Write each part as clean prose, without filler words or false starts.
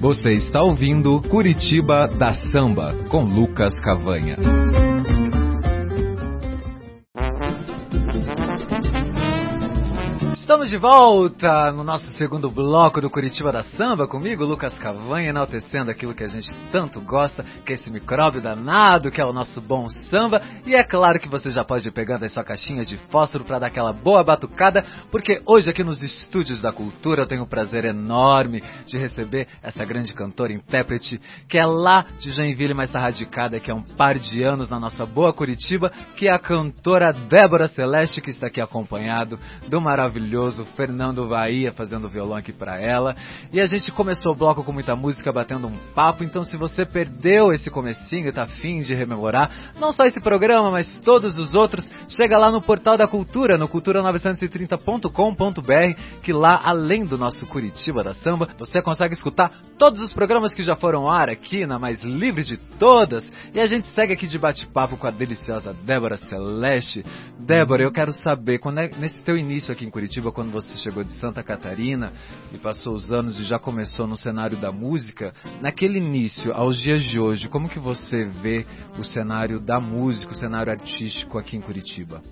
Você está ouvindo Curitiba da Samba, com Lucas Cavanha. Estamos de volta no nosso segundo bloco do Curitiba da Samba, comigo, Lucas Cavanha, enaltecendo aquilo que a gente tanto gosta, que é esse micróbio danado, que é o nosso bom samba. E é claro que você já pode ir pegando a sua caixinha de fósforo para dar aquela boa batucada, porque hoje aqui nos Estúdios da Cultura eu tenho o prazer enorme de receber essa grande cantora, intérprete, que é lá de Joinville, mas está radicada, que é um par de anos na nossa boa Curitiba, que é a cantora Débora Celeste, que está aqui acompanhado do maravilhoso Fernando Bahia fazendo violão aqui pra ela. E a gente começou o bloco com muita música, batendo um papo. Então se você perdeu esse comecinho e tá afim de rememorar não só esse programa, mas todos os outros, chega lá no Portal da Cultura, no cultura930.com.br, que lá, além do nosso Curitiba da Samba, você consegue escutar todos os programas que já foram ao ar aqui na mais livre de todas. E a gente segue aqui de bate-papo com a deliciosa Débora Celeste. Débora, eu quero saber, nesse teu início aqui em Curitiba, quando você chegou de Santa Catarina e passou os anos e já começou no cenário da música, naquele início, aos dias de hoje, como que você vê o cenário da música, o cenário artístico aqui em Curitiba?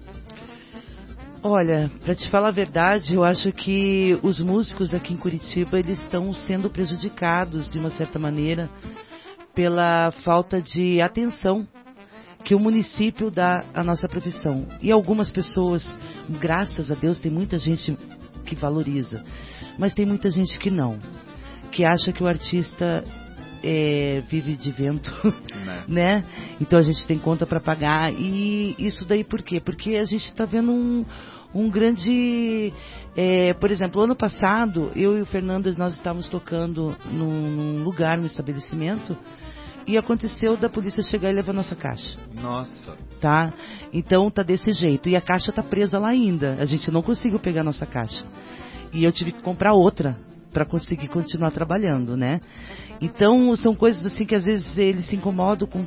Olha, para te falar a verdade, eu acho que os músicos aqui em Curitiba, eles estão sendo prejudicados, de uma certa maneira, pela falta de atenção que o município dá à nossa profissão. E algumas pessoas, graças a Deus, tem muita gente que valoriza, mas tem muita gente que não, que acha que o artista vive de vento, né? Então a gente tem conta para pagar. E isso daí por quê? Porque a gente está vendo um grande... por exemplo, ano passado, eu e o Fernando, nós estávamos tocando num lugar, num estabelecimento, e aconteceu da polícia chegar e levar a nossa caixa. Nossa. Tá? Então tá desse jeito. E a caixa tá presa lá ainda. A gente não conseguiu pegar a nossa caixa. E eu tive que comprar outra para conseguir continuar trabalhando, né? Então são coisas assim que às vezes eles se incomodam com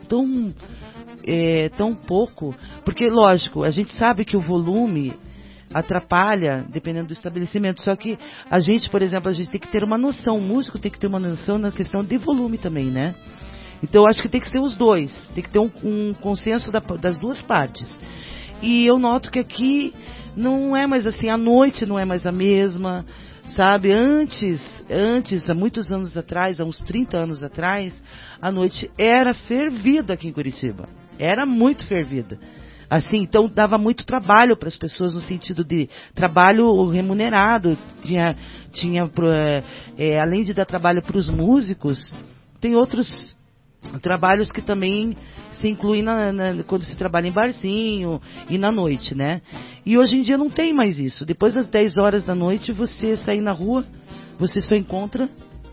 tão pouco. Porque, lógico, a gente sabe que o volume atrapalha, dependendo do estabelecimento. Só que a gente, por exemplo, a gente tem que ter uma noção. O músico tem que ter uma noção na questão de volume também, né? Então eu acho que tem que ser os dois, tem que ter um consenso das duas partes. E eu noto que aqui não é mais assim, a noite não é mais a mesma, sabe? Antes, há muitos anos atrás, há uns 30 anos atrás, a noite era fervida aqui em Curitiba, era muito fervida. Assim, então dava muito trabalho para as pessoas, no sentido de trabalho remunerado, além de dar trabalho para os músicos, tem outros trabalhos que também se incluem quando se trabalha em barzinho e na noite, né? E hoje em dia não tem mais isso. Depois das 10 horas da noite, você sair na rua, você só encontra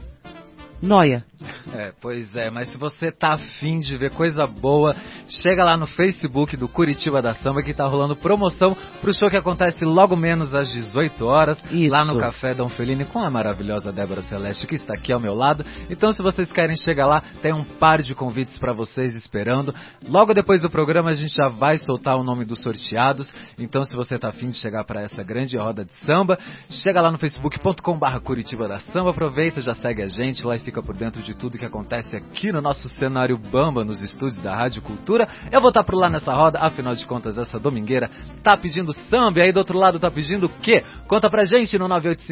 nóia. Pois é, mas se você tá afim de ver coisa boa, chega lá no Facebook do Curitiba da Samba, que tá rolando promoção pro show que acontece logo menos às 18 horas, isso, lá no Café Dom Fellini, com a maravilhosa Débora Celeste, que está aqui ao meu lado. Então, se vocês querem chegar lá, tem um par de convites para vocês esperando. Logo depois do programa, a gente já vai soltar o nome dos sorteados. Então, se você tá afim de chegar para essa grande roda de samba, chega lá no facebook.com/Curitiba da Samba, aproveita, já segue a gente lá e fica por dentro de tudo que acontece aqui no nosso cenário Bamba, nos estúdios da Rádio Cultura. Eu vou estar por lá nessa roda, afinal de contas, essa domingueira tá pedindo samba, e aí do outro lado tá pedindo o quê? Conta pra gente no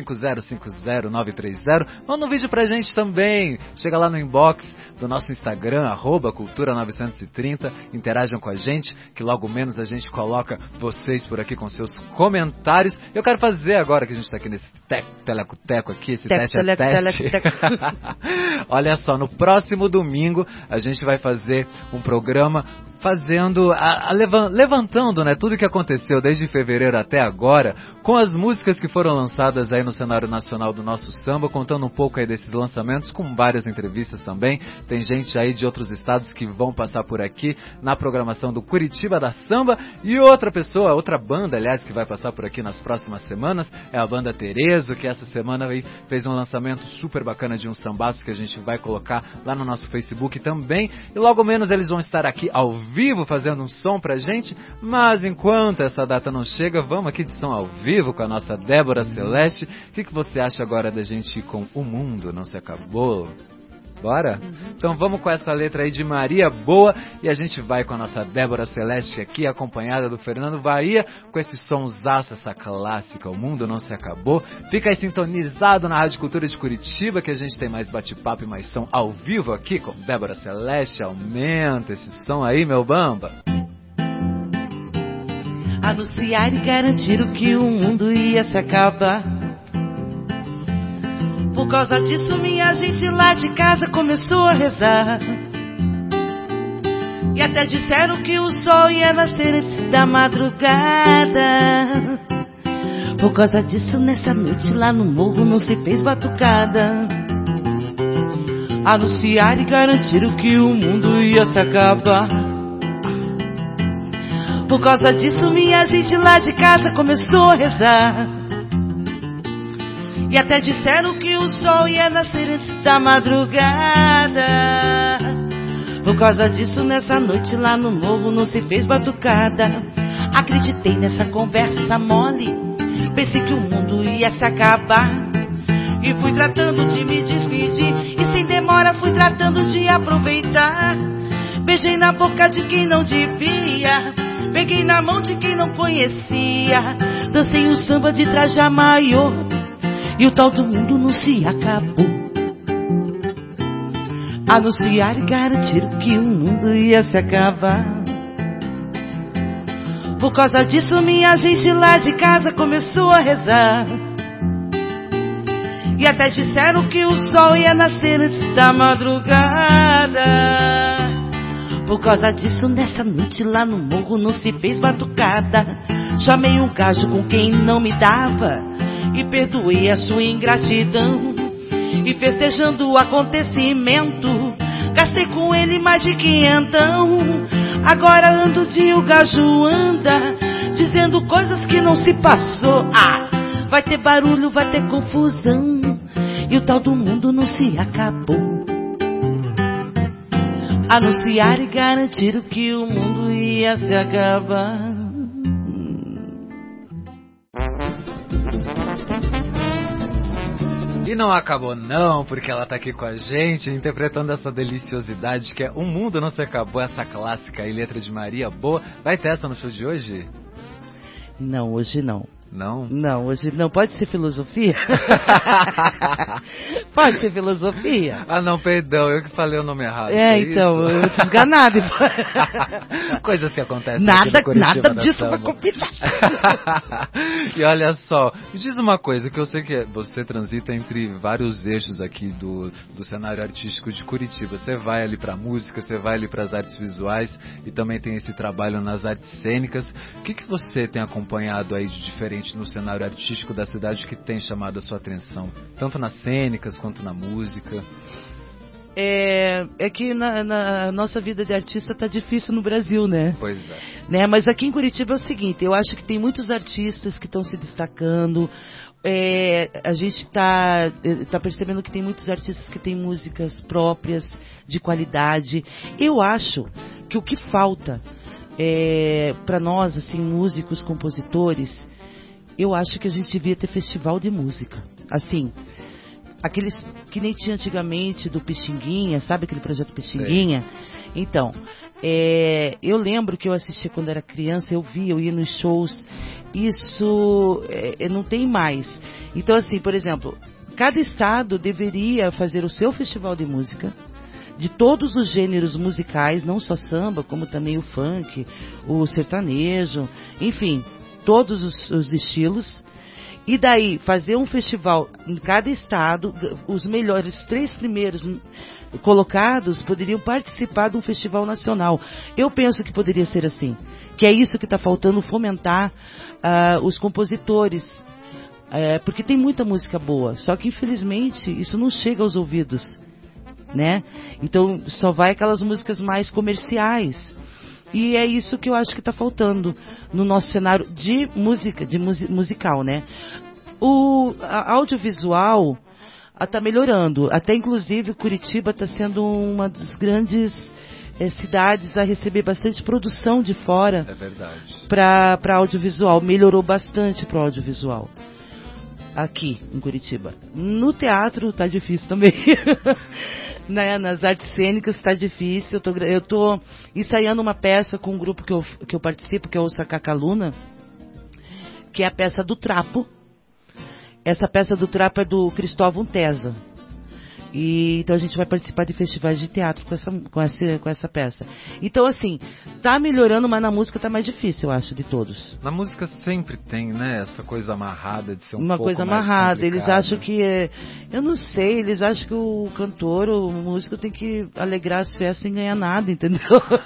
985050930, manda um vídeo pra gente também, chega lá no inbox do nosso Instagram, @cultura930, interajam com a gente, que logo menos a gente coloca vocês por aqui com seus comentários. Eu quero fazer agora que a gente tá aqui nesse telecoteco aqui, esse teste a teste. Olha só, no próximo domingo a gente vai fazer um programa levantando, né, tudo que aconteceu desde fevereiro até agora, com as músicas que foram lançadas aí no cenário nacional do nosso samba, contando um pouco aí desses lançamentos, com várias entrevistas também. Tem gente aí de outros estados que vão passar por aqui na programação do Curitiba da Samba, e outra banda, aliás, que vai passar por aqui nas próximas semanas, é a banda Terezo, que essa semana aí fez um lançamento super bacana de um sambaço que a gente vai colocar lá no nosso Facebook também, e logo menos eles vão estar aqui ao vivo fazendo um som pra gente. Mas enquanto essa data não chega, vamos aqui de som ao vivo com a nossa Débora Celeste. O que você acha agora da gente ir com O Mundo Não Se Acabou? Bora? Então vamos com essa letra aí de Maria Boa e a gente vai com a nossa Débora Celeste aqui, acompanhada do Fernando Bahia, com esse sonsaço, essa clássica, O Mundo Não Se Acabou. Fica aí sintonizado na Rádio Cultura de Curitiba, que a gente tem mais bate-papo e mais som ao vivo aqui com Débora Celeste. Aumenta esse som aí, meu bamba. Anunciar e garantir que o mundo ia se acabar. Por causa disso minha gente lá de casa começou a rezar. E até disseram que o sol ia nascer antes da madrugada. Por causa disso nessa noite lá no morro não se fez batucada. Anunciar e garantir que o mundo ia se acabar. Por causa disso minha gente lá de casa começou a rezar. E até disseram que o sol ia nascer antes da madrugada. Por causa disso nessa noite lá no morro não se fez batucada. Acreditei nessa conversa mole, pensei que o mundo ia se acabar. E fui tratando de me despedir, e sem demora fui tratando de aproveitar. Beijei na boca de quem não devia, peguei na mão de quem não conhecia. Dancei um samba de traje maior, e o tal do mundo não se acabou. Anunciar e garantir que o mundo ia se acabar. Por causa disso minha gente lá de casa começou a rezar. E até disseram que o sol ia nascer antes da madrugada. Por causa disso nessa noite lá no morro não se fez batucada. Chamei um gajo com quem não me dava e perdoei a sua ingratidão. E festejando o acontecimento, gastei com ele mais de 500. Agora ando de o gajo anda, dizendo coisas que não se passou. Ah, vai ter barulho, vai ter confusão, e o tal do mundo não se acabou. Anunciar e garantir que o mundo ia se acabar. E não acabou não, porque ela tá aqui com a gente, interpretando essa deliciosidade que é O Mundo Não Se Acabou, essa clássica e letra de Maria Boa. Vai ter essa no show de hoje? Não, hoje não. Não? Não, hoje não. Pode ser filosofia? Pode ser filosofia? Ah, não, perdão, eu que falei o nome errado. Então, eu tô enganado. Coisas que acontecem nada disso Samba. vai combinar. E olha só, me diz uma coisa, que eu sei que você transita entre vários eixos aqui do cenário artístico de Curitiba. Você vai ali pra música, você vai ali pras artes visuais e também tem esse trabalho nas artes cênicas. O que você tem acompanhado aí de diferente no cenário artístico da cidade que tem chamado a sua atenção, tanto nas cênicas quanto na música? É que na nossa vida de artista tá difícil no Brasil, né? Pois é. Né? Mas aqui em Curitiba é o seguinte, eu acho que tem muitos artistas que estão se destacando. A gente tá percebendo que tem muitos artistas que têm músicas próprias, de qualidade. Eu acho que o que falta para nós, assim, músicos, compositores, eu acho que a gente devia ter festival de música. Assim, aqueles que nem tinha antigamente do Pixinguinha, sabe aquele projeto Pixinguinha? Sei. Então, eu lembro que eu assistia quando era criança, eu ia nos shows, isso não tem mais. Então, assim, por exemplo, cada estado deveria fazer o seu festival de música, de todos os gêneros musicais, não só samba, como também o funk, o sertanejo, enfim, todos os estilos, e daí fazer um festival em cada estado. Os melhores 3 primeiros colocados poderiam participar de um festival nacional. Eu penso que poderia ser assim, que é isso que está faltando, fomentar os compositores, porque tem muita música boa, só que infelizmente isso não chega aos ouvidos, né? Então só vai aquelas músicas mais comerciais. E é isso que eu acho que está faltando no nosso cenário de música, musical, né? O audiovisual está melhorando. Até inclusive Curitiba está sendo uma das grandes cidades a receber bastante produção de fora. É verdade. Para audiovisual. Melhorou bastante para o audiovisual. aqui em Curitiba. No teatro tá difícil também. Nas artes cênicas tá difícil. Eu tô ensaiando uma peça com um grupo que eu participo, que é o Sacacaluna, que é a peça do Trapo. Essa peça do Trapo é do Cristóvão Tesa. E então a gente vai participar de festivais de teatro com essa peça. Então, assim, tá melhorando, mas na música tá mais difícil, eu acho, de todos. Na música sempre tem, né, essa coisa amarrada de ser uma pouco coisa mais amarrada. complicado. Eles acham que eu não sei, eles acham que o cantor, o músico tem que alegrar as festas sem ganhar nada, entendeu?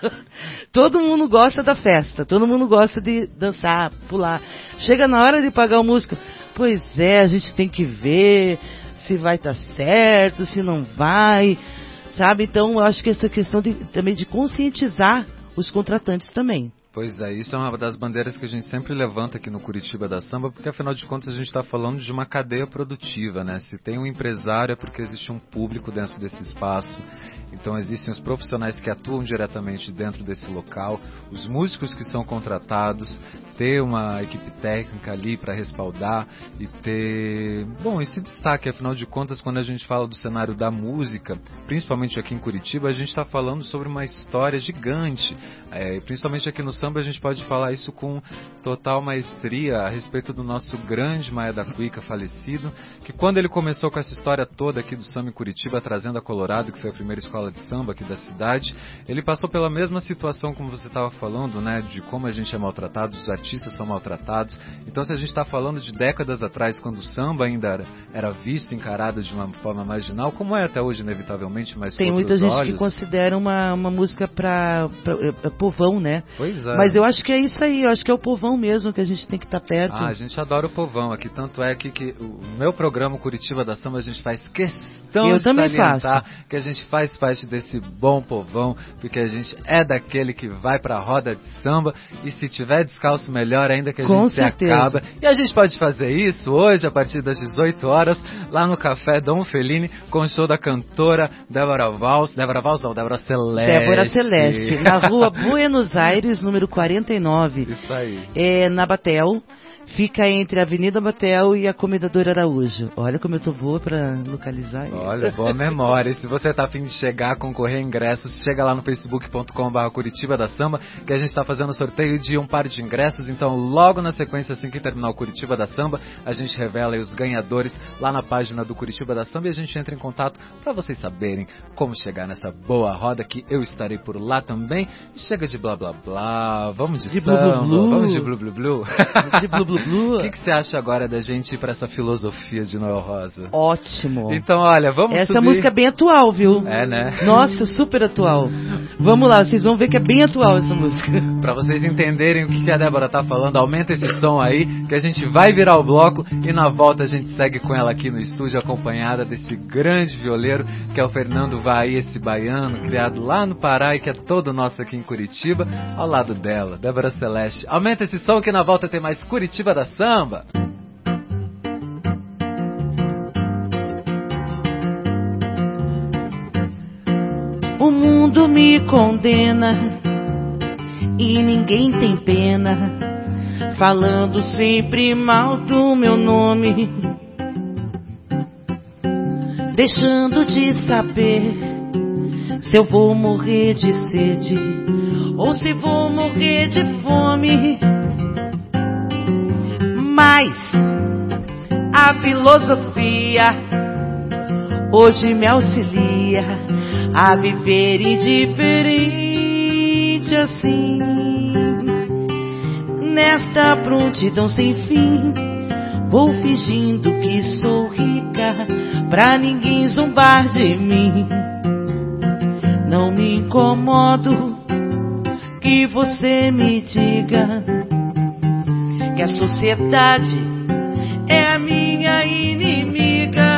Todo mundo gosta da festa, todo mundo gosta de dançar, pular. Chega na hora de pagar o músico, pois é, a gente tem que ver se vai estar certo, se não vai, sabe? Então, eu acho que essa questão também de conscientizar os contratantes também. Pois é, isso é uma das bandeiras que a gente sempre levanta aqui no Curitiba da Samba, porque afinal de contas a gente está falando de uma cadeia produtiva, né? Se tem um empresário é porque existe um público dentro desse espaço, então existem os profissionais que atuam diretamente dentro desse local, os músicos que são contratados, ter uma equipe técnica ali para respaldar e ter, bom, esse destaque, afinal de contas, quando a gente fala do cenário da música, principalmente aqui em Curitiba, a gente está falando sobre uma história gigante, principalmente aqui no samba a gente pode falar isso com total maestria a respeito do nosso grande Maia da Cuica falecido, que quando ele começou com essa história toda aqui do samba em Curitiba, trazendo a Colorado, que foi a primeira escola de samba aqui da cidade, ele passou pela mesma situação como você estava falando, né, de como a gente é maltratado, os artistas são maltratados. Então, se a gente está falando de décadas atrás, quando o samba ainda era visto, encarado de uma forma marginal, como é até hoje, inevitavelmente, mas tem com muita outros gente olhos, que considera uma música para povão, né? Pois é. Mas eu acho que é isso aí, eu acho que é o povão mesmo que a gente tem que estar perto. A gente adora o povão aqui, tanto é que o meu programa Curitiba da Samba, a gente faz questão de salientar que a gente faz parte desse bom povão, porque a gente é daquele que vai pra roda de samba, e se tiver descalço melhor ainda, que a gente se acaba. E a gente pode fazer isso hoje, a partir das 18 horas, lá no Café Dom Felini, com o show da cantora Débora Celeste, na rua Buenos Aires, número 49. Isso aí. Na Batel. Fica entre a Avenida Batel e a Comendador Araújo. Olha como eu tô boa pra localizar. Olha, boa memória. E se você tá a fim de chegar, concorrer a ingressos, chega lá no facebook.com/Curitiba da Samba, que a gente tá fazendo sorteio de um par de ingressos. Então, logo na sequência, assim que terminar o Curitiba da Samba, a gente revela aí os ganhadores lá na página do Curitiba da Samba e a gente entra em contato pra vocês saberem como chegar nessa boa roda, que eu estarei por lá também. Chega de blá blá blá, vamos de samba, blu, blu, blu. Vamos de blu blu blu. De blu blu. O que você acha agora da gente ir pra essa filosofia de Noel Rosa? Ótimo. Então, olha, vamos Essa subir. música é bem atual, viu? É, né? Nossa, super atual. Vamos lá, vocês vão ver que é bem atual essa música. Pra vocês entenderem o que a Débora tá falando, aumenta esse som aí, que a gente vai virar o bloco e na volta a gente segue com ela aqui no estúdio, acompanhada desse grande violeiro, que é o Fernando Vai, esse baiano, criado lá no Pará e que é todo nosso aqui em Curitiba, ao lado dela, Débora Celeste. Aumenta esse som que na volta tem mais Curitiba da Samba. O mundo me condena e ninguém tem pena, falando sempre mal do meu nome, deixando de saber se eu vou morrer de sede ou se vou morrer de fome. Mas a filosofia hoje me auxilia a viver indiferente assim, nesta prontidão sem fim. Vou fingindo que sou rica pra ninguém zombar de mim. Não me incomodo que você me diga que a sociedade é a minha inimiga.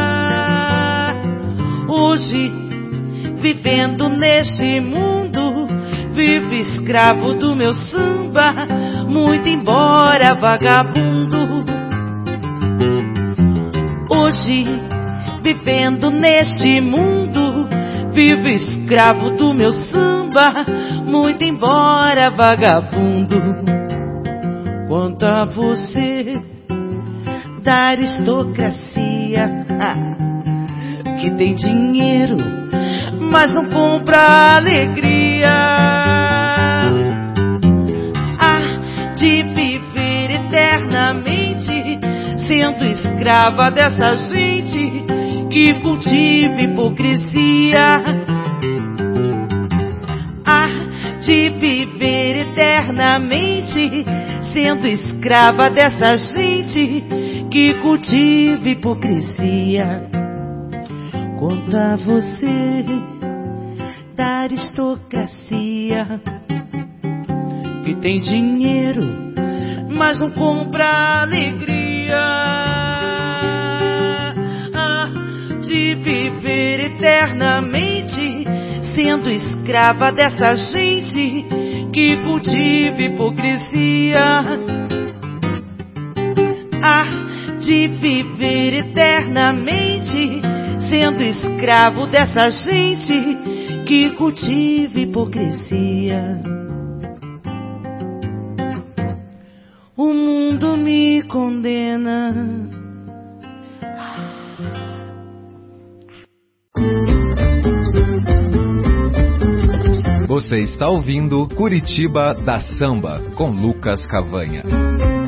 Hoje, vivendo neste mundo, vivo escravo do meu samba, muito embora vagabundo. Hoje, vivendo neste mundo, vivo escravo do meu samba, muito embora vagabundo. Quanto a você, da aristocracia, que tem dinheiro, mas não compra alegria. De viver eternamente sendo escrava dessa gente que cultiva hipocrisia. De viver eternamente sendo escrava dessa gente que cultiva hipocrisia. Quanto a você da aristocracia, que tem dinheiro, mas não compra alegria. De viver eternamente sendo escrava dessa gente que cultiva hipocrisia. De viver eternamente sendo escravo dessa gente que cultiva hipocrisia. O mundo me condena. Você está ouvindo Curitiba da Samba com Lucas Cavanha.